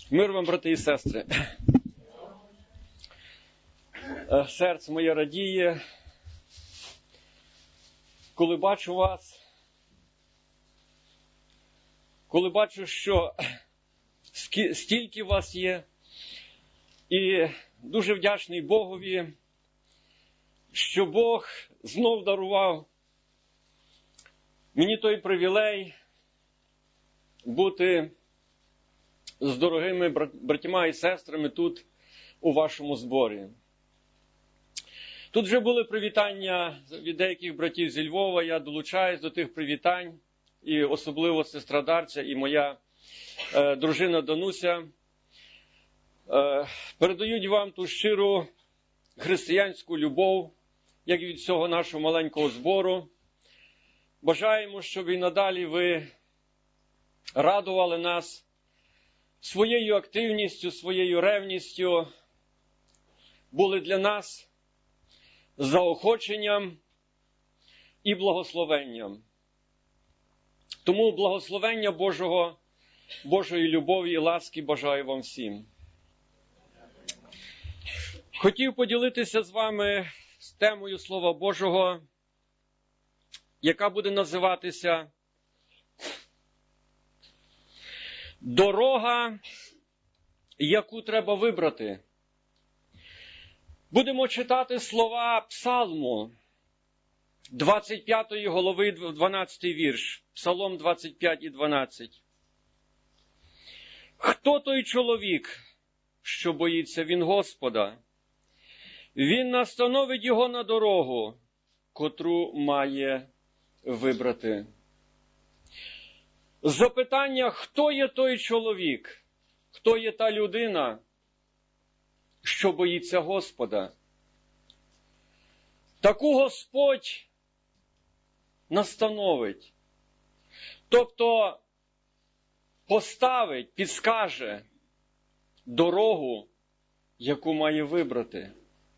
Мир вам, брати і сестри. Серце моє радіє, коли бачу вас, коли бачу, що стільки вас є, і дуже вдячний Богові, що Бог знов дарував мені той привілей бути з дорогими братями і сестрами тут, у вашому зборі. Тут вже були привітання від деяких братів зі Львова, я долучаюсь до тих привітань, і особливо сестра Дарця і моя дружина Дануся передають вам ту щиру християнську любов, як від всього нашого маленького збору. Бажаємо, щоб і надалі ви радували нас своєю активністю, своєю ревністю, були для нас заохоченням і благословенням. Тому благословення Божої любові і ласки бажаю вам всім. Хотів поділитися з вами з темою Слова Божого, яка буде називатися «Дорога, яку треба вибрати». Будемо читати слова Псалму, 25 глави, 12 вірш, Псалом 25 і 12. «Хто той чоловік, що боїться він Господа? Він настановить його на дорогу, котру має вибрати». Запитання, хто є той чоловік, хто є та людина, що боїться Господа? Таку Господь настановить, тобто поставить, підскаже дорогу, яку має вибрати.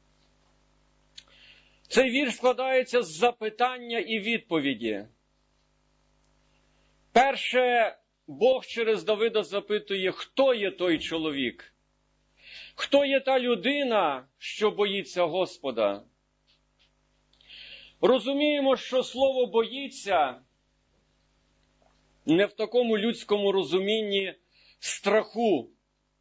Цей вірш складається з запитання і відповіді. Перше, Бог через Давида запитує, хто є той чоловік? Хто є та людина, що боїться Господа? Розуміємо, що слово «боїться» не в такому людському розумінні страху,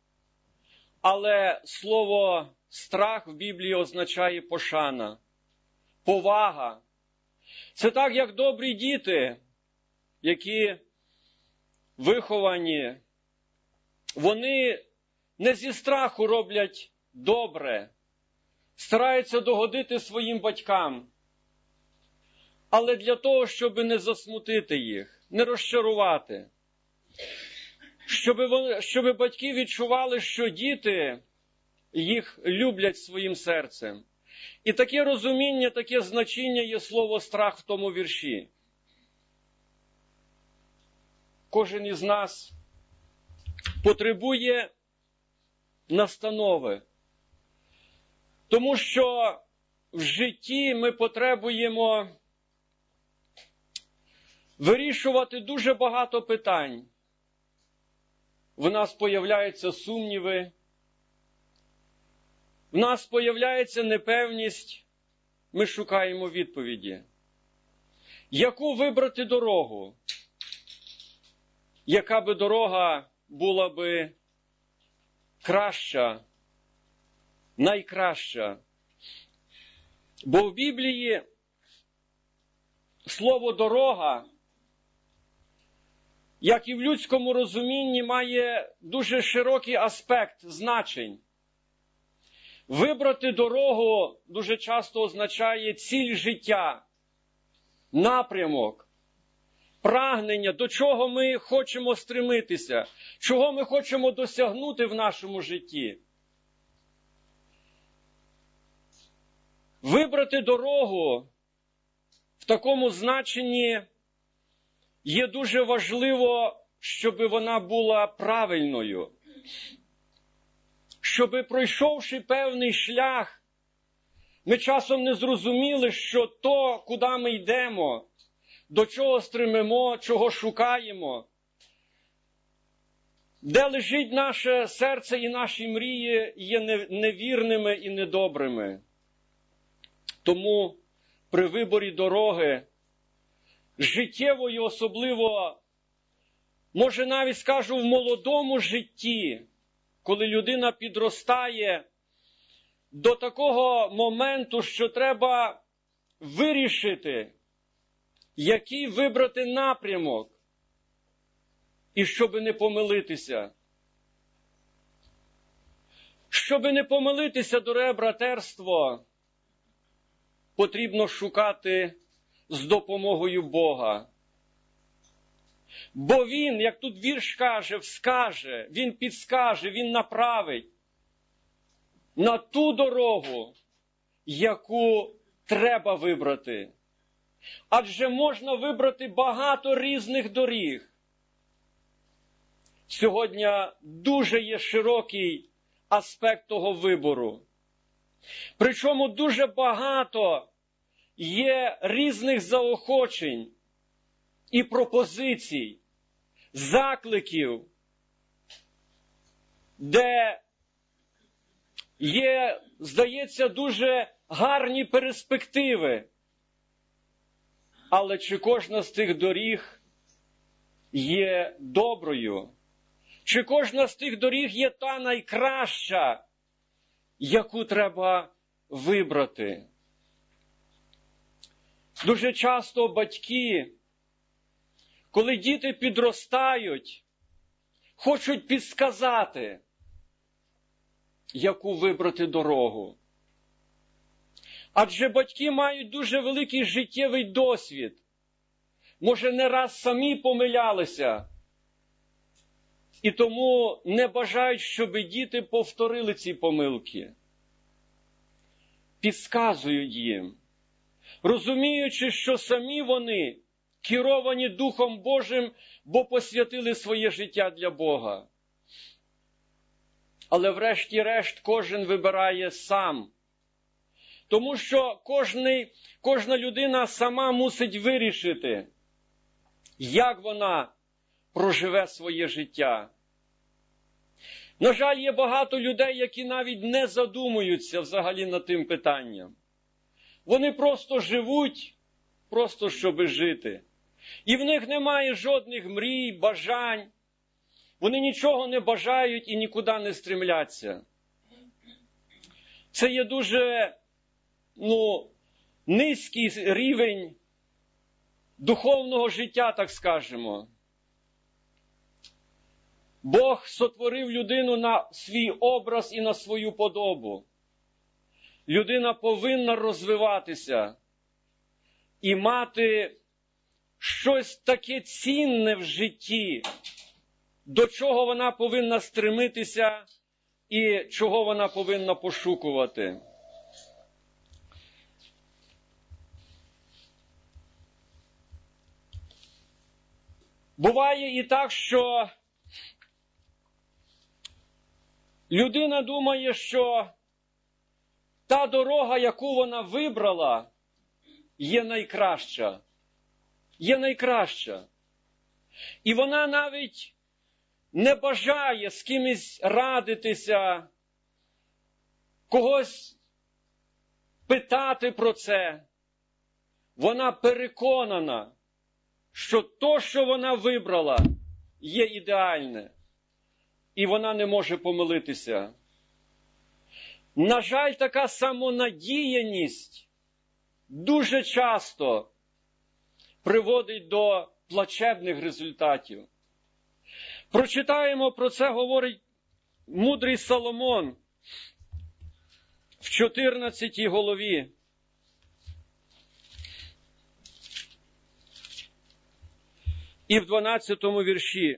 але слово «страх» в Біблії означає пошана, повага. Це так, як добрі діти, які виховані, вони не зі страху роблять добре, стараються догодити своїм батькам, але для того, щоб не засмутити їх, не розчарувати, щоб батьки відчували, що діти їх люблять своїм серцем. І таке розуміння, таке значення є слово «страх» в тому вірші. Кожен із нас потребує настанови, тому що в житті ми потребуємо вирішувати дуже багато питань. В нас появляються сумніви, в нас появляється непевність, ми шукаємо відповіді. Яку вибрати дорогу? Яка би дорога була би краща, найкраща? Бо в Біблії слово «дорога», як і в людському розумінні, має дуже широкий аспект значень. Вибрати дорогу дуже часто означає ціль життя, напрямок, прагнення, до чого ми хочемо стремитися, чого ми хочемо досягнути в нашому житті. Вибрати дорогу в такому значенні є дуже важливо, щоб вона була правильною. Щоб, пройшовши певний шлях, ми часом не зрозуміли, що то, куди ми йдемо, до чого стремимо, чого шукаємо, Де лежить наше серце і наші мрії, є невірними і недобрими. Тому при виборі дороги, життєвої, особливо, може навіть скажу, в молодому житті, коли людина підростає до такого моменту, що треба вирішити, який вибрати напрямок, і щоби не помилитися. Щоби не помилитися, дороге братерство, потрібно шукати з допомогою Бога. Бо Він, як тут вірш каже, вскаже, Він підскаже, Він направить на ту дорогу, яку треба вибрати. Адже можна вибрати багато різних доріг. Сьогодні дуже є широкий аспект того вибору. Причому дуже багато є різних заохочень і пропозицій, закликів, де є, здається, дуже гарні перспективи. Але чи кожна з тих доріг є доброю? Чи кожна з тих доріг є та найкраща, яку треба вибрати? Дуже часто батьки, коли діти підростають, хочуть підсказати, яку вибрати дорогу. Адже батьки мають дуже великий життєвий досвід. Може, не раз самі помилялися. І тому не бажають, щоб діти повторили ці помилки. Підказують їм, розуміючи, що самі вони керовані Духом Божим, бо посвятили своє життя для Бога. Але врешті-решт кожен вибирає сам. Тому що кожна людина сама мусить вирішити, як вона проживе своє життя. На жаль, є багато людей, які навіть не задумуються взагалі над тим питанням. Вони просто живуть, просто щоби жити. І в них немає жодних мрій, бажань. Вони нічого не бажають і нікуди не стремляться. Це є дуже, низький рівень духовного життя, так скажемо. Бог сотворив людину на свій образ і на свою подобу. Людина повинна розвиватися і мати щось таке цінне в житті, до чого вона повинна стремитися і чого вона повинна пошукувати. Буває і так, що людина думає, що та дорога, яку вона вибрала, є найкраща. Є найкраща. І вона навіть не бажає з кимось радитися, когось питати про це. Вона переконана, що то, що вона вибрала, є ідеальне. І вона не може помилитися. На жаль, така самонадіяність дуже часто приводить до плачевних результатів. Прочитаємо про це, говорить мудрий Соломон в 14 главі. І в 12 вірші.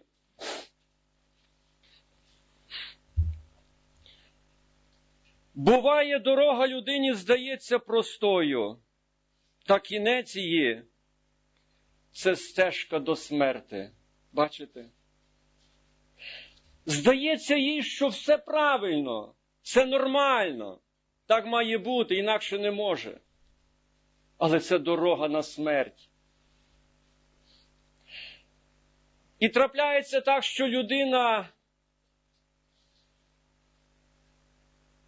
Буває, дорога людині здається простою, та кінець її – це стежка до смерти. Бачите? Здається їй, що все правильно, все нормально, так має бути, інакше не може. Але це дорога на смерть. І трапляється так, що людина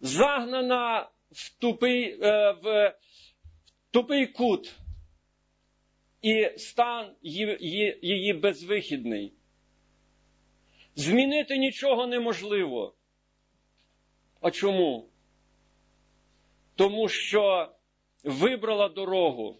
загнана в тупий кут, і стан її безвихідний. Змінити нічого неможливо. А чому? Тому що вибрала дорогу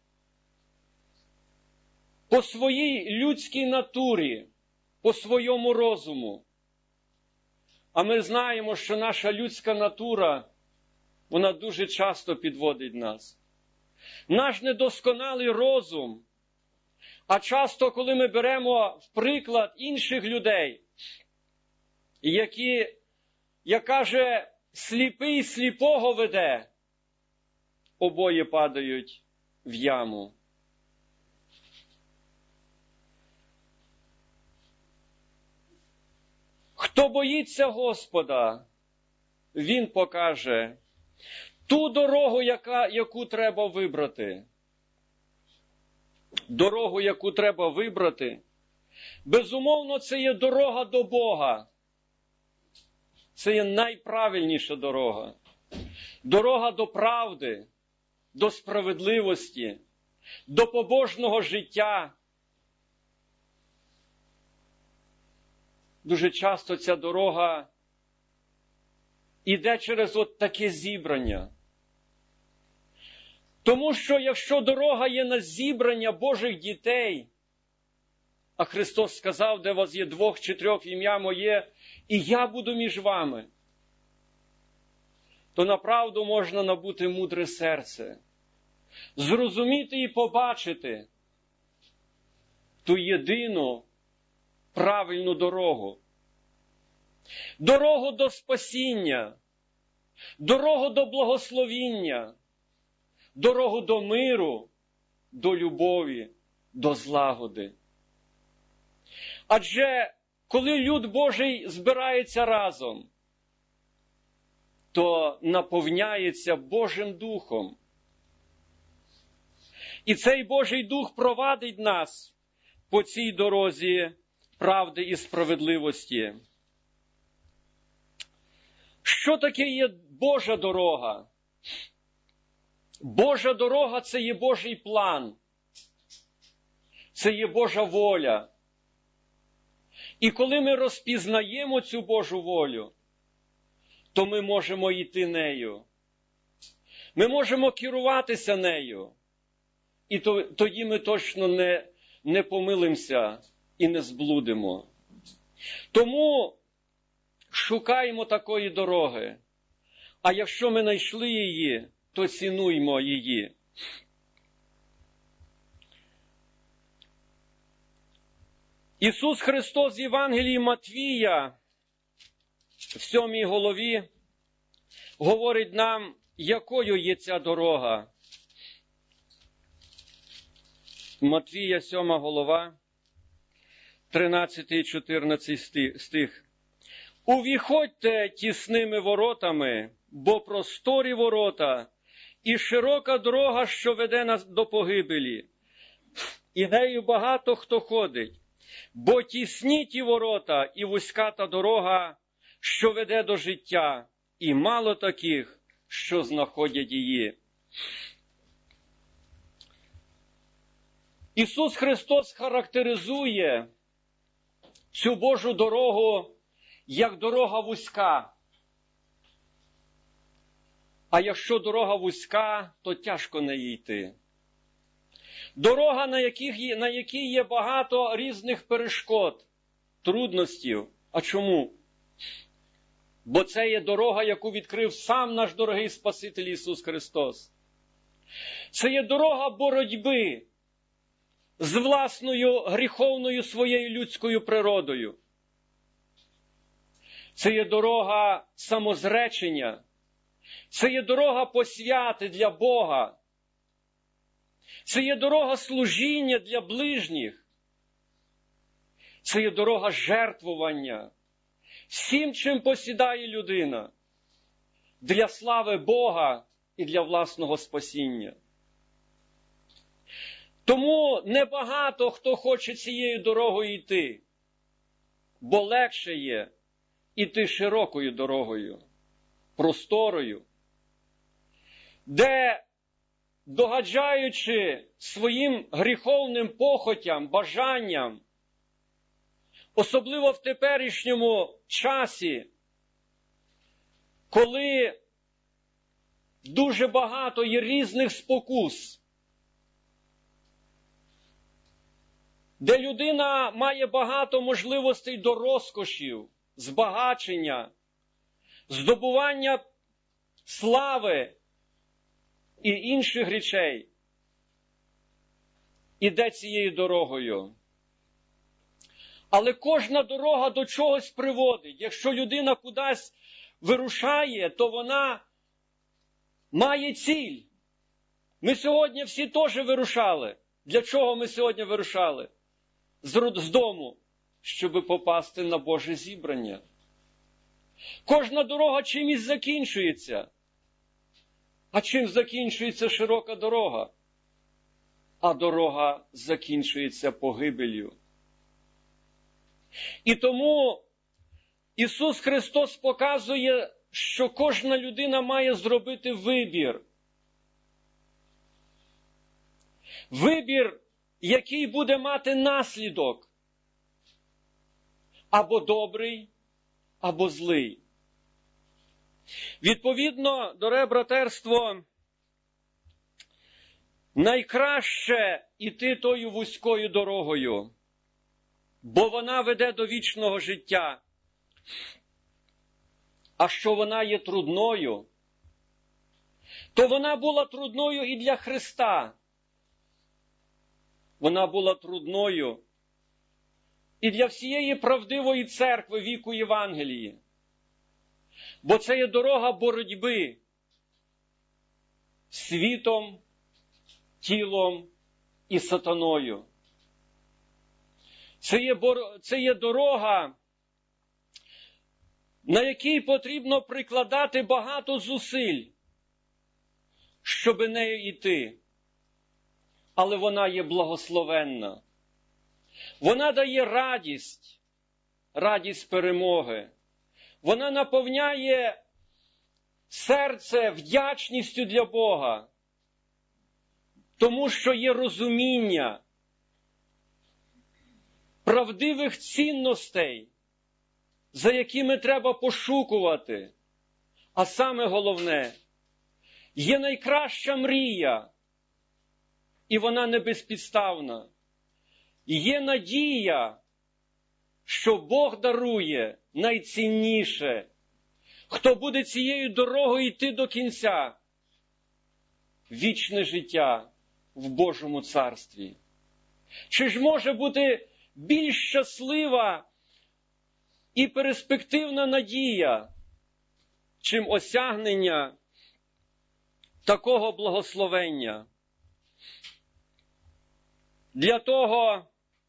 по своїй людській натурі, по своєму розуму. А ми знаємо, що наша людська натура, вона дуже часто підводить нас. Наш недосконалий розум, а часто, коли ми беремо в приклад інших людей, як каже, сліпий сліпого веде, обоє падають в яму. Хто боїться Господа, Він покаже ту дорогу, яку треба вибрати. Дорогу, яку треба вибрати, безумовно, це є дорога до Бога. Це є найправильніша дорога. Дорога до правди, до справедливості, до побожного життя. Дуже часто ця дорога іде через от таке зібрання. Тому що якщо дорога є на зібрання Божих дітей, а Христос сказав, де вас є 2 чи 3 в ім'я моє, і я буду між вами, то направду можна набути мудре серце, зрозуміти і побачити ту єдину правильну дорогу. Дорогу до спасіння, дорогу до благословіння, дорогу до миру, до любові, до злагоди. Адже коли люд Божий збирається разом, то наповняється Божим Духом. І цей Божий Дух провадить нас по цій дорозі правди і справедливості. Що таке є Божа дорога? Божа дорога – це є Божий план. Це є Божа воля. І коли ми розпізнаємо цю Божу волю, то ми можемо йти нею. Ми можемо керуватися нею. І тоді ми точно не помилимося і не зблудимо. Тому шукаємо такої дороги. А якщо ми знайшли її, то цінуймо її. Ісус Христос в Євангелії Матвія, в 7 главі, говорить нам, якою є ця дорога. Матвія, 7 глава, 13 і 14 стих. «Увіходьте тісними воротами, бо просторі ворота, і широка дорога, що веде нас до погибелі, і нею багато хто ходить. Бо тісні ті ворота і вузька та дорога, що веде до життя, і мало таких, що знаходять її». Ісус Христос характеризує цю Божу дорогу як дорога вузька. А якщо дорога вузька, то тяжко неї йти. Дорога, на якій є багато різних перешкод, трудностей. А чому? Бо це є дорога, яку відкрив сам наш дорогий Спаситель Ісус Христос. Це є дорога боротьби з власною гріховною своєю людською природою. Це є дорога самозречення. Це є дорога посвяти для Бога. Це є дорога служіння для ближніх. Це є дорога жертвування всім, чим посідає людина, для слави Бога і для власного спасіння. Тому небагато хто хоче цією дорогою йти, бо легше є іти широкою дорогою. просторою, де, догаджаючи своїм гріховним похотям, бажанням, особливо в теперішньому часі, коли дуже багато є різних спокус, де людина має багато можливостей до розкошів, збагачення, здобування слави і інших речей, іде цією дорогою. Але кожна дорога до чогось приводить. Якщо людина кудись вирушає, то вона має ціль. Ми сьогодні всі теж вирушали. Для чого ми сьогодні вирушали? З дому, щоб попасти на Боже зібрання. Кожна дорога чимось закінчується. А чим закінчується широка дорога? А дорога закінчується погибелью. І тому Ісус Христос показує, що кожна людина має зробити вибір. Вибір, який буде мати наслідок. Або добрий, або злий. Відповідно, дороге братерство, найкраще іти тою вузькою дорогою, бо вона веде до вічного життя. А що вона є трудною, то вона була трудною і для Христа. Вона була трудною і для всієї правдивої церкви віку Євангелії. Бо це є дорога боротьби з світом, тілом і сатаною. Це є дорога, на якій потрібно прикладати багато зусиль, щоби нею йти. Але вона є благословенна. Вона дає радість, радість перемоги. Вона наповняє серце вдячністю для Бога, тому що є розуміння правдивих цінностей, за якими треба пошукувати. А саме головне, є найкраща мрія, і вона не безпідставна. Є надія, що Бог дарує найцінніше, хто буде цією дорогою йти до кінця. Вічне життя в Божому царстві. Чи ж може бути більш щаслива і перспективна надія, чим осягнення такого благословення? Для того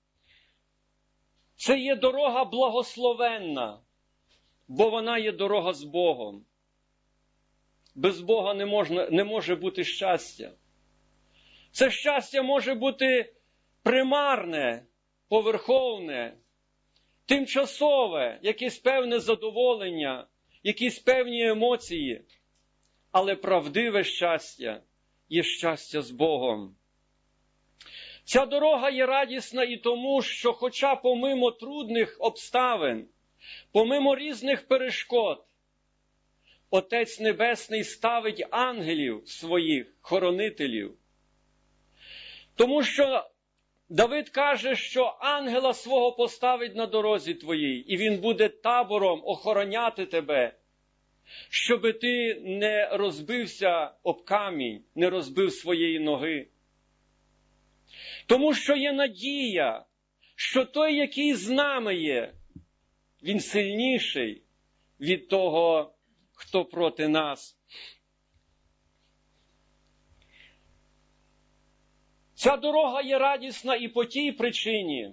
це є дорога благословенна, бо вона є дорога з Богом. Без Бога не може бути щастя. Це щастя може бути примарне, поверховне, тимчасове, якесь певне задоволення, якісь певні емоції. Але правдиве щастя є щастя з Богом. Ця дорога є радісна і тому, що хоча помимо трудних обставин, помимо різних перешкод, Отець Небесний ставить ангелів своїх, хоронителів. Тому що Давид каже, що ангела свого поставить на дорозі твоїй, і він буде табором охороняти тебе, щоби ти не розбився об камінь, не розбив своєї ноги. Тому що є надія, що той, який з нами є, він сильніший від того, хто проти нас. Ця дорога є радісна і по тій причині,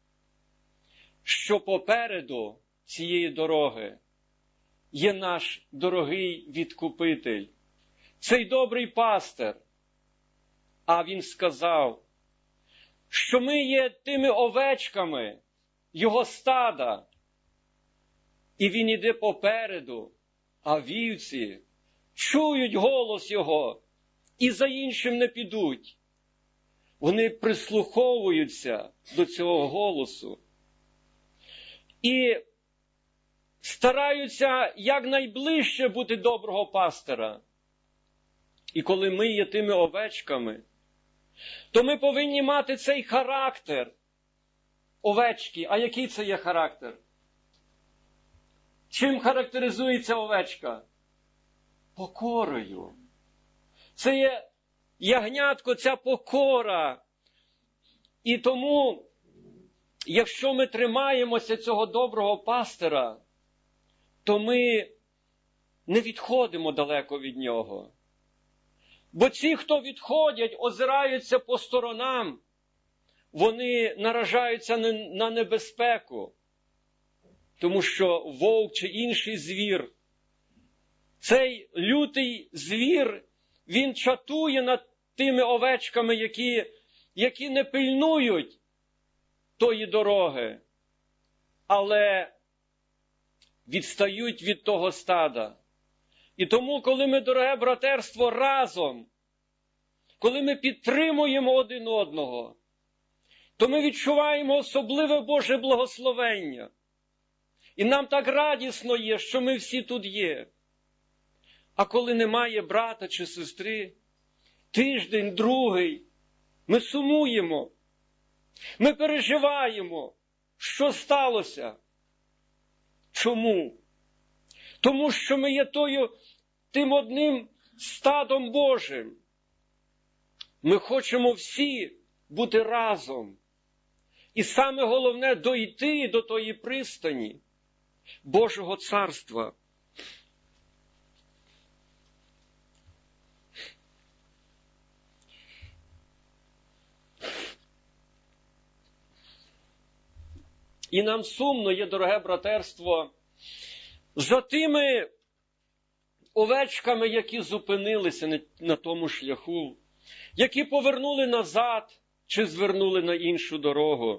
що попереду цієї дороги є наш дорогий відкупитель, цей добрий пастир. А він сказав, що ми є тими овечками його стада, і він іде попереду, А вівці чують голос його і за іншим не підуть. Вони прислуховуються до цього голосу і стараються якнайближче бути доброго пастира. І коли ми є тими овечками, то ми повинні мати цей характер овечки. А який це є характер? Чим характеризується овечка? Покорою. Це є ягнятко, ця покора. І тому, якщо ми тримаємося цього доброго пастира, то ми не відходимо далеко від нього. Бо ті, хто відходять, озираються по сторонам, вони наражаються на небезпеку. Тому що вовк чи інший звір, цей лютий звір, він чатує над тими овечками, які не пильнують тої дороги, але відстають від того стада. І тому, коли ми, дороге братерство, разом, коли ми підтримуємо один одного, то ми відчуваємо особливе Боже благословення. І нам так радісно є, що ми всі тут є. А коли немає брата чи сестри, тиждень, другий, ми сумуємо, ми переживаємо, що сталося. Чому? Тому що ми є тим одним стадом Божим. Ми хочемо всі бути разом. І саме головне – дойти до тої пристані Божого Царства. І нам сумно є, дороге братерство, за тими овечками, які зупинилися на тому шляху, які повернули назад чи звернули на іншу дорогу.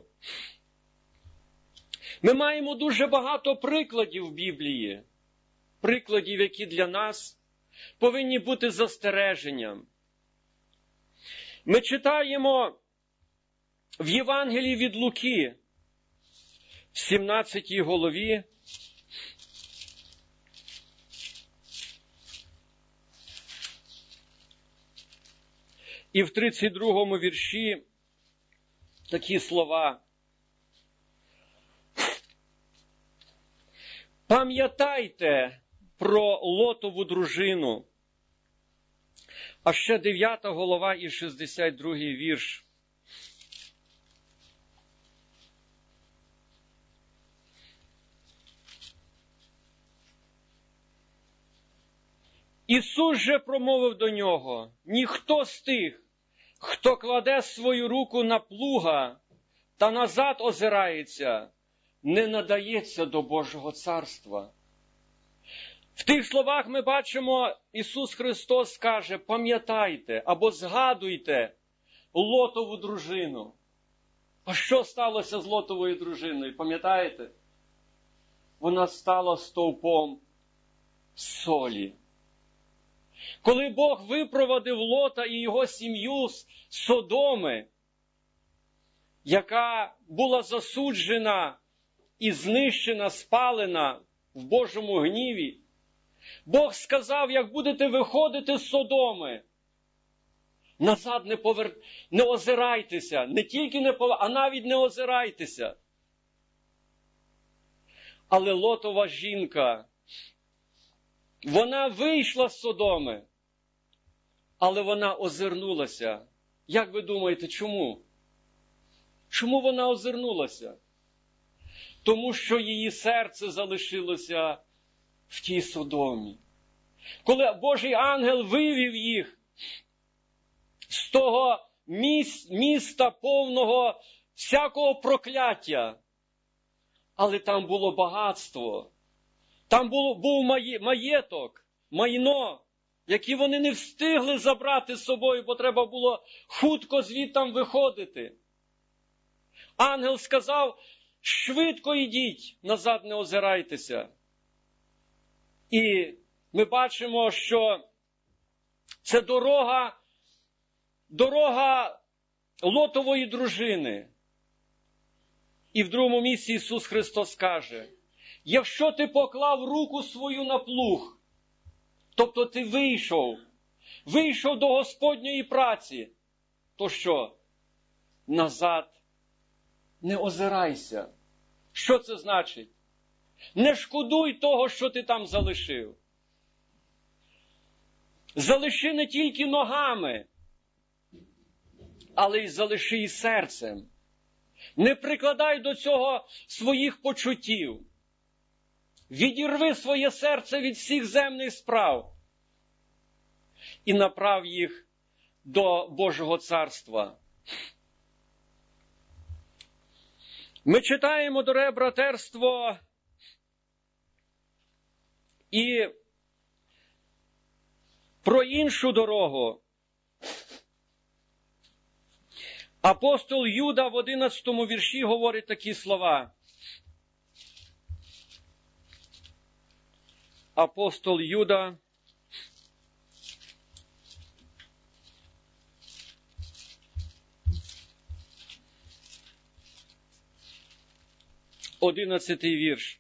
Ми маємо дуже багато прикладів в Біблії, прикладів, які для нас повинні бути застереженням. Ми читаємо в Євангелії від Луки, в 17 главі, і в 32 вірші такі слова. Пам'ятайте про Лотову дружину. А ще 9 глава і 62 вірш. Ісус же промовив до нього: ніхто з тих, хто кладе свою руку на плуга та назад озирається, не надається до Божого Царства. В тих словах ми бачимо, Ісус Христос каже: пам'ятайте або згадуйте Лотову дружину. А що сталося з Лотовою дружиною, пам'ятаєте? Вона стала стовпом солі. Коли Бог випровадив Лота і його сім'ю з Содоми, яка була засуджена і знищена, спалена в Божому гніві, Бог сказав: як будете виходити з Содоми, назад не озирайтеся, не тільки а навіть не озирайтеся. Але Лотова жінка, вона вийшла з Содоми, але вона озирнулася. Як ви думаєте, чому? Чому вона озирнулася? Тому що її серце залишилося в тій Содомі. Коли Божий ангел вивів їх з того міста повного всякого прокляття, але там було багатство, там був маєток, майно, які вони не встигли забрати з собою, бо треба було хутко звідтам виходити. Ангел сказав: швидко йдіть, назад не озирайтеся. І ми бачимо, що це дорога Лотової дружини. І в другому місці Ісус Христос каже: якщо ти поклав руку свою на плуг, тобто ти вийшов до Господньої праці, то що? Назад не озирайся. Що це значить? Не шкодуй того, що ти там залишив. Залиши не тільки ногами, але й залиши і серцем. Не прикладай до цього своїх почуттів. Відірви своє серце від всіх земних справ і направ їх до Божого Царства. Ми читаємо, дороге братерство, і про іншу дорогу. Апостол Юда в 11 вірші говорить такі слова. Апостол Юда, 11 вірш.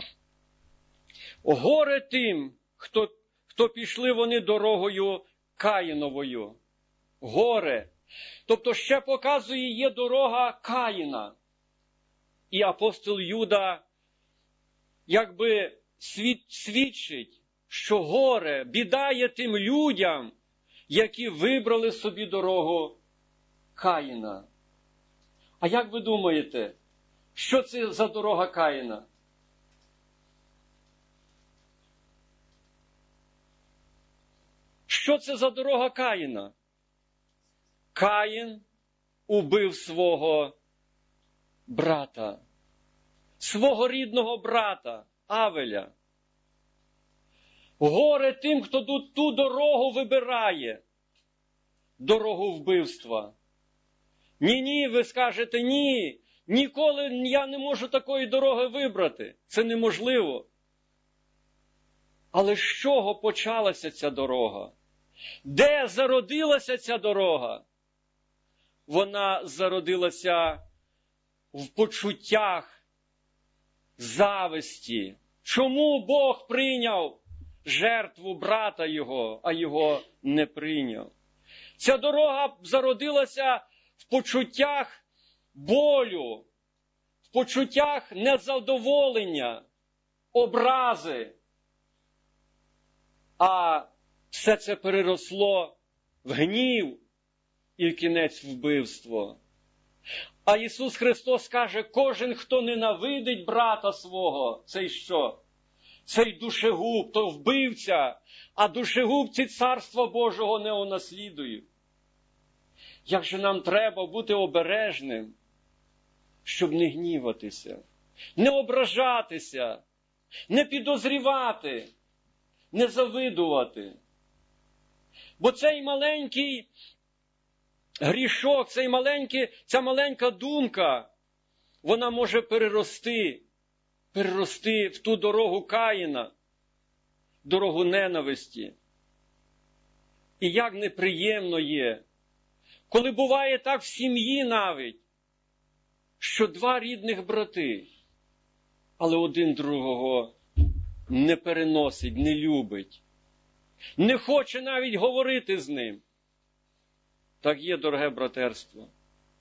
Горе тим, хто пішли вони дорогою Каїновою. Горе. Тобто ще показує, є дорога Каїна. І апостол Юда якби свідчить, що горе, біда є тим людям, які вибрали собі дорогу Каїна. А як ви думаєте, що це за дорога Каїна? Що це за дорога Каїна? Каїн убив свого брата, свого рідного брата Авеля. Горе тим, хто ту дорогу вибирає, дорогу вбивства. Ні, ви скажете, ні, ніколи я не можу такої дороги вибрати. Це неможливо. Але з чого почалася ця дорога? Де зародилася ця дорога? Вона зародилася в почуттях зависті. Чому Бог прийняв жертву брата його, а його не прийняв? Ця дорога зародилася в почуттях болю, в почуттях незадоволення, образи. А все це переросло в гнів і в кінець вбивство. А Ісус Христос каже, кожен, хто ненавидить брата свого, цей що? Цей душегуб, то вбивця, а душегубці Царства Божого не унаслідують. Як же нам треба бути обережним, щоб не гніватися, не ображатися, не підозрівати, не завидувати. Бо цей маленький грішок, ця маленька думка, вона може перерости в ту дорогу Каїна, дорогу ненависті. І як неприємно є, коли буває так в сім'ї навіть, що два рідних брати, але один другого не переносить, не любить, не хоче навіть говорити з ним. Так є, дороге братерство.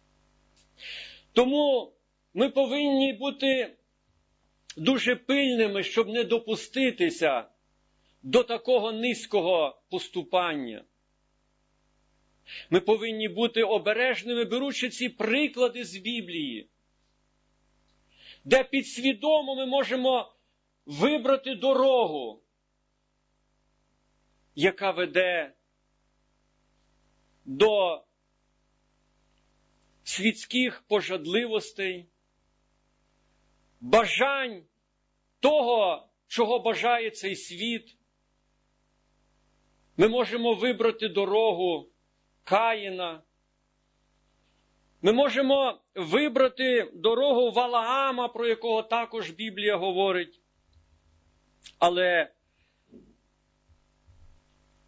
Тому ми повинні бути дуже пильними, щоб не допуститися до такого низького поступання. Ми повинні бути обережними, беручи ці приклади з Біблії, де підсвідомо ми можемо вибрати дорогу, яка веде до світських пожадливостей, бажань того, чого бажає цей світ. Ми можемо вибрати дорогу Каїна. Ми можемо вибрати дорогу Валаама, про якого також Біблія говорить. Але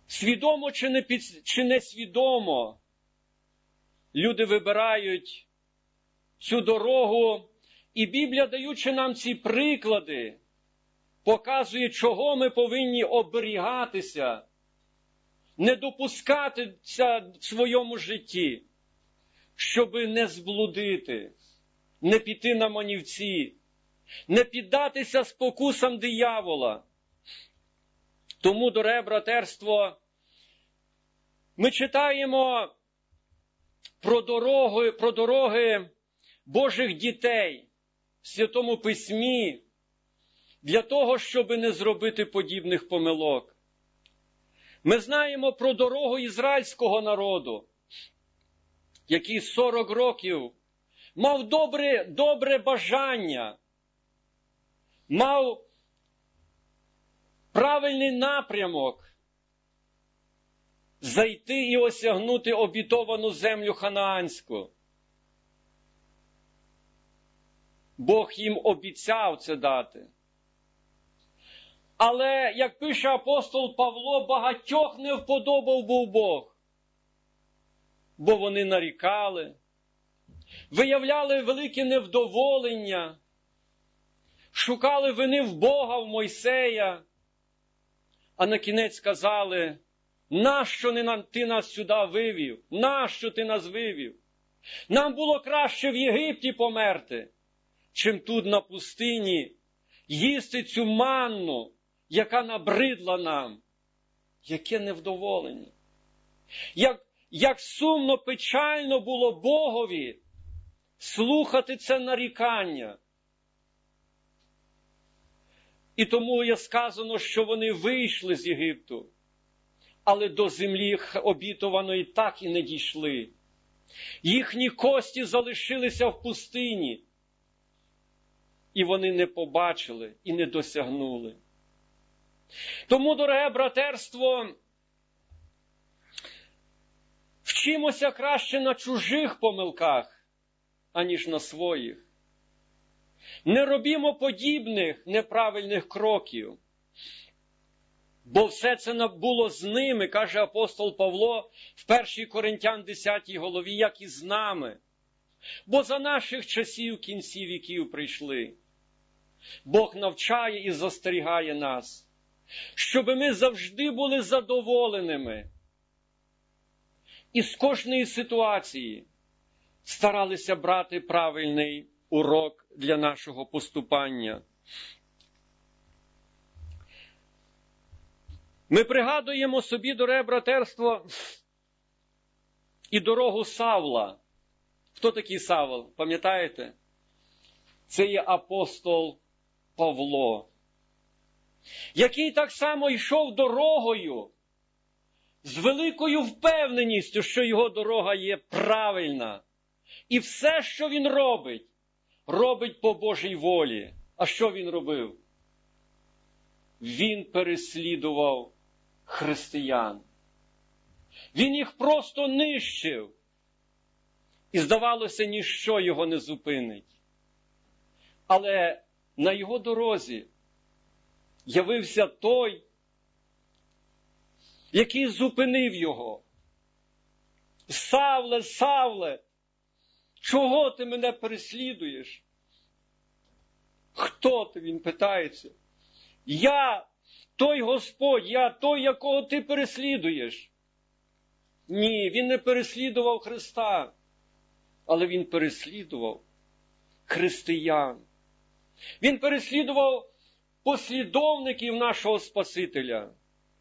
Свідомо чи несвідомо люди вибирають цю дорогу, і Біблія, даючи нам ці приклади, показує, чого ми повинні оберігатися, не допускатися в своєму житті, щоби не зблудити, не піти на манівці, не піддатися спокусам диявола. Тому, дороге братерство, ми читаємо про дороги Божих дітей в Святому Письмі для того, щоб не зробити подібних помилок. Ми знаємо про дорогу ізраїльського народу, який 40 років мав добре бажання, мав правильний напрямок зайти і осягнути обітовану землю ханаанську. Бог їм обіцяв це дати. Але, як пише апостол Павло, багатьох не вподобав був Бог, бо вони нарікали, виявляли велике невдоволення, шукали вини в Бога, в Мойсея, а на кінець сказали: нащо ти нас сюди вивів? Нащо ти нас вивів? Нам було краще в Єгипті померти, чим тут на пустині їсти цю манну, яка набридла нам. Яке невдоволення! Як сумно, печально було Богові слухати це нарікання. І тому є сказано, що вони вийшли з Єгипту, але до землі обітованої так і не дійшли. Їхні кості залишилися в пустині, і вони не побачили і не досягнули. Тому, дороге братерство, вчимося краще на чужих помилках, аніж на своїх. Не робімо подібних неправильних кроків, бо все це було з ними, каже апостол Павло в 1 Коринтян 10 главі, як і з нами. Бо за наших часів кінці віків прийшли. Бог навчає і застерігає нас, щоб ми завжди були задоволеними. І з кожної ситуації старалися брати правильний урок для нашого поступання. Ми пригадуємо собі, дороге братерство, і дорогу Савла. Хто такий Савл? Пам'ятаєте? Це є апостол Павло, який так само йшов дорогою з великою впевненістю, що його дорога є правильна. І все, що він робить, робить по Божій волі. А що він робив? Він переслідував християн. Він їх просто нищив. І, здавалося, ніщо його не зупинить. Але на його дорозі явився той, який зупинив його. Савле, Савле, чого ти мене переслідуєш? Хто ти? Він питається. Я той Господь, я той, якого ти переслідуєш. Ні, він не переслідував Христа, але він переслідував християн. Він переслідував послідовників нашого Спасителя.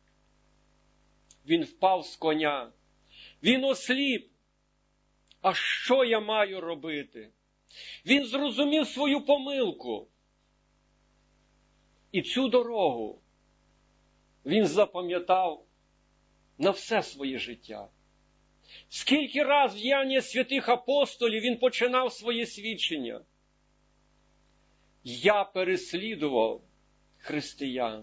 Він впав з коня. Він осліп. А що я маю робити? Він зрозумів свою помилку. І цю дорогу він запам'ятав на все своє життя. Скільки раз в діянні святих апостолів він починав своє свідчення. Я переслідував християн.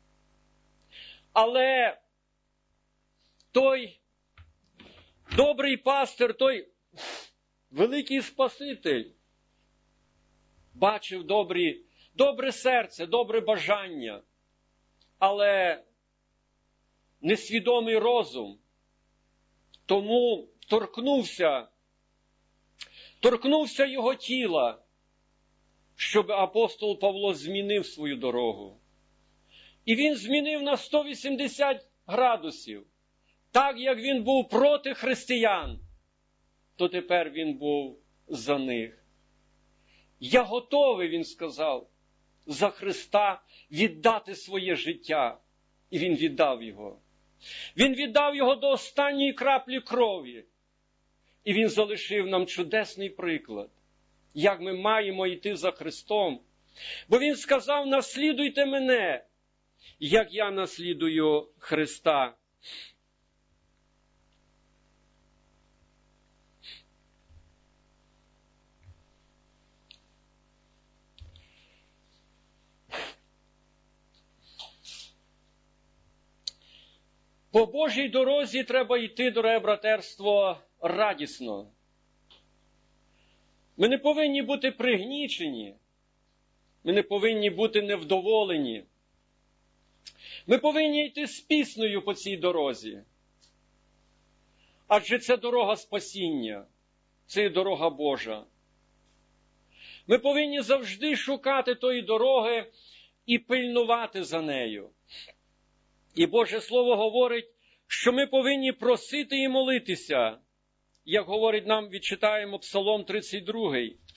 Але той добрий пастир, той великий Спаситель бачив добре серце, добре бажання, але несвідомий розум. Тому торкнувся його тіла, щоб апостол Павло змінив свою дорогу. І він змінив на 180 градусів. Так, як він був проти християн, то тепер він був за них. Я готовий, він сказав, за Христа віддати своє життя. І він віддав його. Він віддав його до останньої краплі крові. І він залишив нам чудесний приклад, як ми маємо йти за Христом. Бо він сказав: наслідуйте мене, як я наслідую Христа. По Божій дорозі треба йти, дороге братерство, радісно. Ми не повинні бути пригнічені. Ми не повинні бути невдоволені. Ми повинні йти з піснею по цій дорозі. Адже це дорога спасіння. Це є дорога Божа. Ми повинні завжди шукати тої дороги і пильнувати за нею. І Боже Слово говорить, що ми повинні просити і молитися. Як говорить нам, відчитаємо Псалом 32.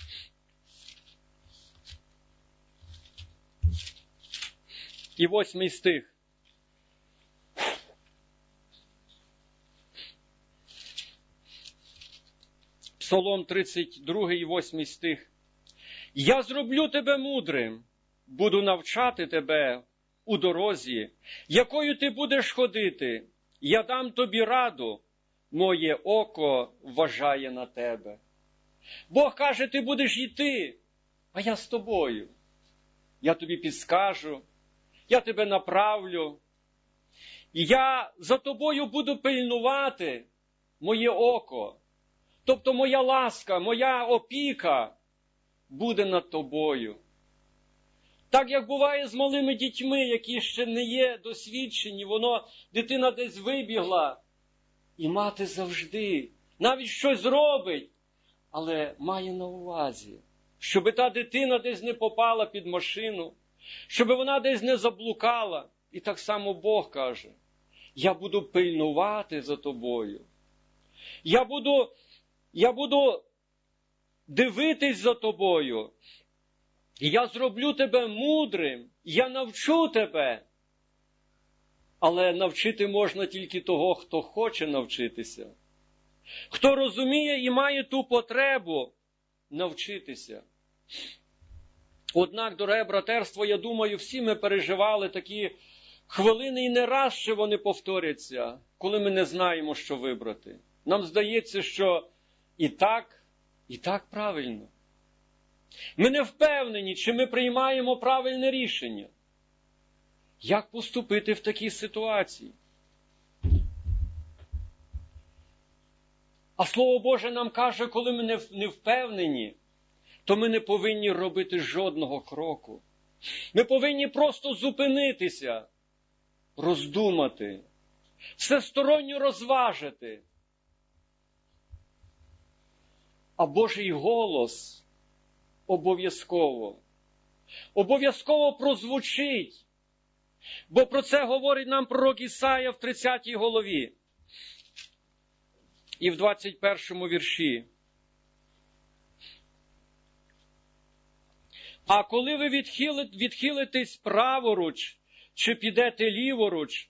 І 8 стих. Псалом 32 і 8 стих. «Я зроблю тебе мудрим, буду навчати тебе у дорозі, якою ти будеш ходити. Я дам тобі раду, моє око вважає на тебе». Бог каже, ти будеш йти, а я з тобою. Я тобі підскажу, я тебе направлю. І я за тобою буду пильнувати, моє око. Тобто моя ласка, моя опіка буде над тобою. Так, як буває з малими дітьми, які ще не є досвідчені, дитина десь вибігла, і мати завжди, навіть щось робить, але має на увазі, щоб та дитина десь не попала під машину, щоб вона десь не заблукала. І так само Бог каже, я буду пильнувати за тобою. Я буду дивитись за тобою. Я зроблю тебе мудрим, я навчу тебе. Але навчити можна тільки того, хто хоче навчитися. Хто розуміє і має ту потребу навчитися. Однак, дороге братерство, я думаю, всі ми переживали такі хвилини, і не раз ще вони повторяться, коли ми не знаємо, що вибрати. Нам здається, що і так правильно. Ми не впевнені, чи ми приймаємо правильне рішення. Як поступити в такій ситуації? А Слово Боже нам каже, коли ми не впевнені, то ми не повинні робити жодного кроку. Ми повинні просто зупинитися, роздумати, всесторонньо розважити. А Божий голос обов'язково прозвучить. Бо про це говорить нам пророк Ісая в 30 главі і в 21 вірші. А коли ви відхилитесь праворуч, чи підете ліворуч,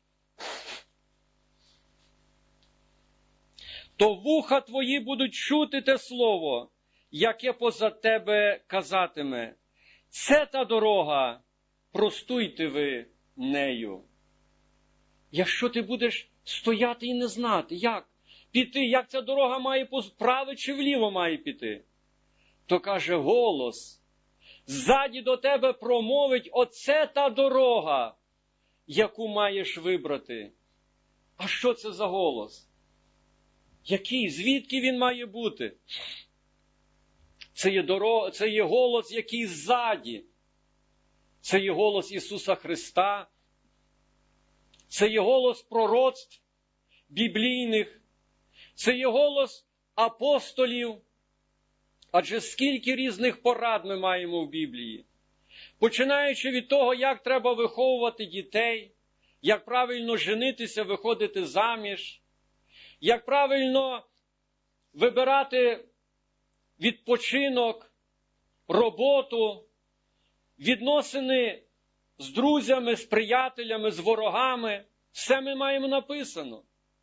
то вуха твої будуть чути те слово, яке позад тебе казатиме. Це та дорога, простуйте ви нею. Якщо ти будеш стояти і не знати, як піти, як ця дорога має вправо чи вліво має піти, то каже голос, ззаді до тебе промовить, оце та дорога, яку маєш вибрати. А що це за голос? Який? Звідки він має бути? Це є голос, який ззаді. Це є голос Ісуса Христа. Це є голос пророцтв біблійних, це є голос апостолів. Адже скільки різних порад ми маємо в Біблії. Починаючи від того, як треба виховувати дітей, як правильно женитися, виходити заміж, як правильно вибирати відпочинок, роботу, відносини з друзями, з приятелями, з ворогами. Все ми маємо написано.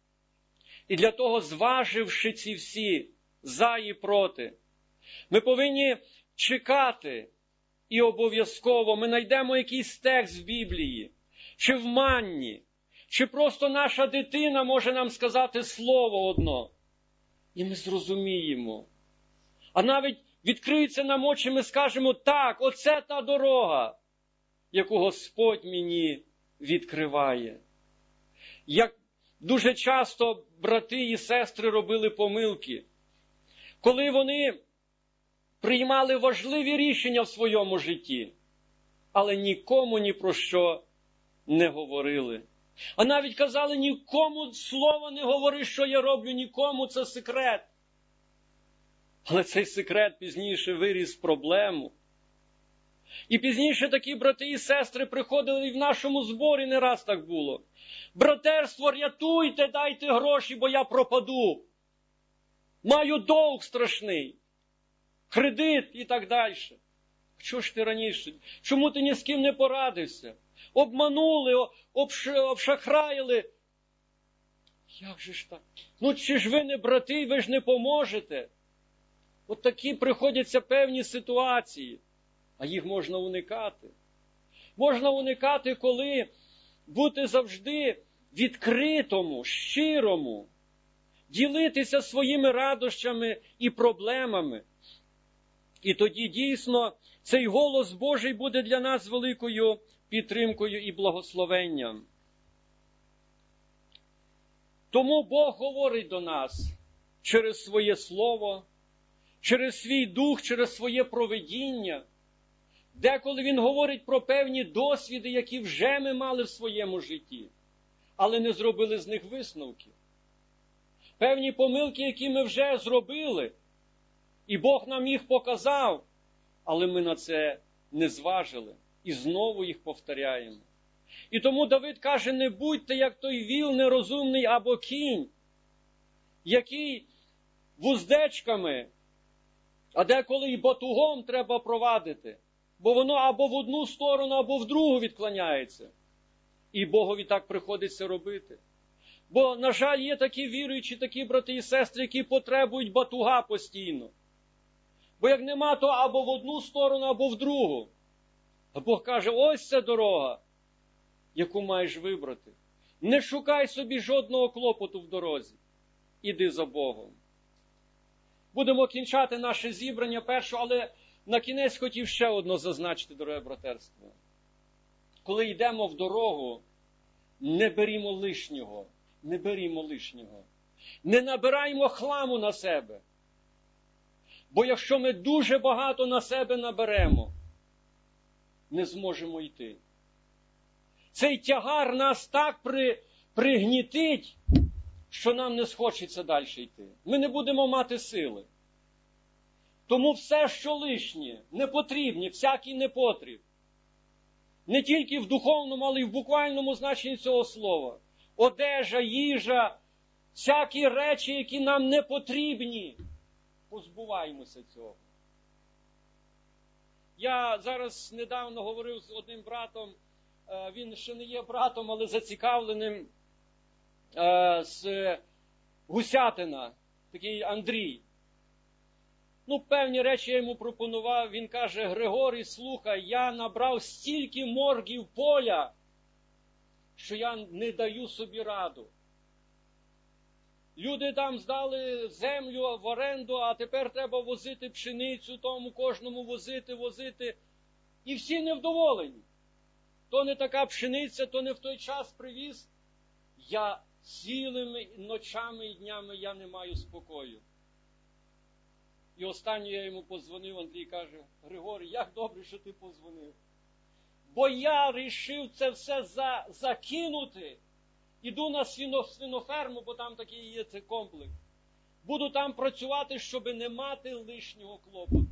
І для того, зваживши ці всі за і проти, ми повинні чекати, і обов'язково ми знайдемо якийсь текст в Біблії, чи в манні, чи просто наша дитина може нам сказати слово одно. І ми зрозуміємо. А навіть відкриються нам очі, ми скажемо, так, оце та дорога, яку Господь мені відкриває. Як дуже часто брати і сестри робили помилки, коли вони приймали важливі рішення в своєму житті, але нікому ні про що не говорили. А навіть казали, нікому слова не говори, що я роблю, нікому, це секрет. Але цей секрет пізніше виріс в проблему. І пізніше такі брати і сестри приходили і в нашому зборі, не раз так було. Братерство, рятуйте, дайте гроші, бо я пропаду. Маю довг страшний. Кредит і так далі. Чого ж ти раніше? Чому ти ні з ким не порадився? Обманули, обшахраїли. Як же ж так? Ну чи ж ви не брати, ви ж не поможете? От такі приходяться певні ситуації. А їх можна уникати. Можна уникати, коли бути завжди відкритому, щирому, ділитися своїми радощами і проблемами. І тоді дійсно цей голос Божий буде для нас великою підтримкою і благословенням. Тому Бог говорить до нас через своє слово, через свій дух, через своє провидіння. Деколи Він говорить про певні досвіди, які вже ми мали в своєму житті, але не зробили з них висновків. Певні помилки, які ми вже зробили, і Бог нам їх показав, але ми на це не зважили і знову їх повторяємо. І тому Давид каже, не будьте, як той віл нерозумний або кінь, який вуздечками, а деколи і батугом треба провадити, бо воно або в одну сторону, або в другу відклоняється. І Богові так приходиться робити. Бо, на жаль, є такі віруючі, такі брати і сестри, які потребують батуга постійно. Бо як нема, то або в одну сторону, або в другу. А Бог каже, ось ця дорога, яку маєш вибрати. Не шукай собі жодного клопоту в дорозі. Іди за Богом. Будемо кінчати наше зібрання перше, але на кінець хотів ще одно зазначити, дороге братерство. Коли йдемо в дорогу, не берімо лишнього. Не берімо лишнього. Не набираємо хламу на себе. Бо якщо ми дуже багато на себе наберемо, не зможемо йти. Цей тягар нас так пригнітить, що нам не схочеться далі йти. Ми не будемо мати сили. Тому все, що лишнє, непотрібне, всякий непотріб. Не тільки в духовному, але й в буквальному значенні цього слова. Одежа, їжа, всякі речі, які нам не потрібні. Позбуваємося цього. Я зараз недавно говорив з одним братом, він ще не є братом, але зацікавленим, з Гусятина, такий Андрій. Певні речі я йому пропонував, він каже, Григорій, слухай, я набрав стільки моргів поля, що я не даю собі раду. Люди там здали землю в оренду, а тепер треба возити пшеницю, тому кожному возити. І всі невдоволені. То не така пшениця, то не в той час привіз. Я цілими ночами і днями я не маю спокою. І останнє я йому подзвонив, Андрій каже, Григорій, як добре, що ти подзвонив. Бо я рішив це все закинути Іду на свиноферму, бо там такий є цей комплекс. Буду там працювати, щоб не мати лишнього клопоту.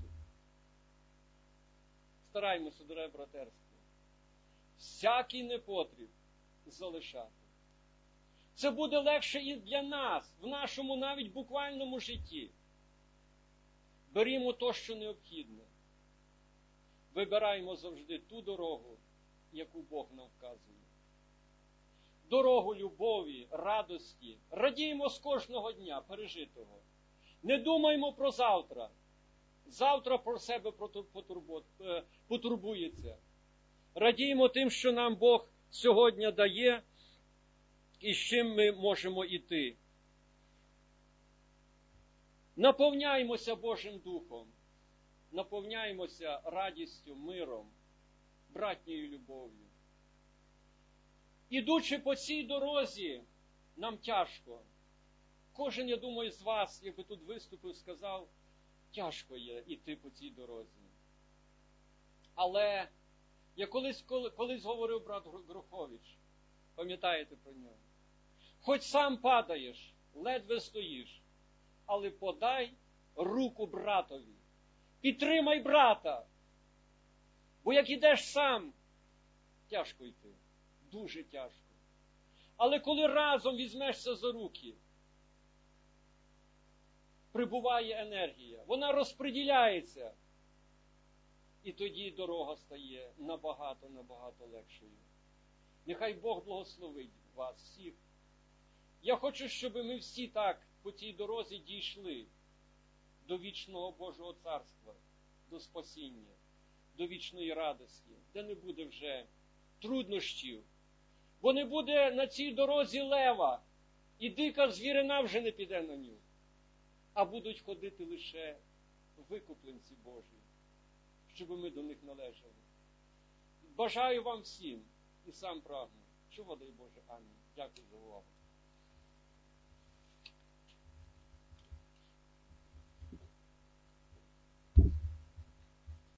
Стараймося, дороге братерство, всякий непотріб залишати. Це буде легше і для нас, в нашому навіть буквальному житті. Берімо то, що необхідне. Вибираємо завжди ту дорогу, яку Бог нам вказує. Дорогу любові, радості. Радіємо з кожного дня пережитого. Не думаємо про завтра. Завтра про себе потурбується. Радіємо тим, що нам Бог сьогодні дає і з чим ми можемо йти. Наповняємося Божим Духом. Наповняємося радістю, миром, братньою любов'ю. Ідучи по цій дорозі, нам тяжко. Кожен, я думаю, з вас, якби тут виступив, сказав, тяжко є йти по цій дорозі. Але я колись говорив брат Грухович, пам'ятаєте про нього? Хоч сам падаєш, ледве стоїш, але подай руку братові. Підтримай брата. Бо як ідеш сам, тяжко йти. Дуже тяжко. Але коли разом візьмешся за руки, прибуває енергія. Вона розподіляється. І тоді дорога стає набагато легшою. Нехай Бог благословить вас всіх. Я хочу, щоб ми всі так по цій дорозі дійшли до вічного Божого Царства, до спасіння, до вічної радості, де не буде вже труднощів, бо не буде на цій дорозі лева, і дика звірина вже не піде на нього, а будуть ходити лише викупленці Божі, щоб ми до них належали. Бажаю вам всім і сам прагну. Чого, дай Боже. Амінь. Дякую за увагу.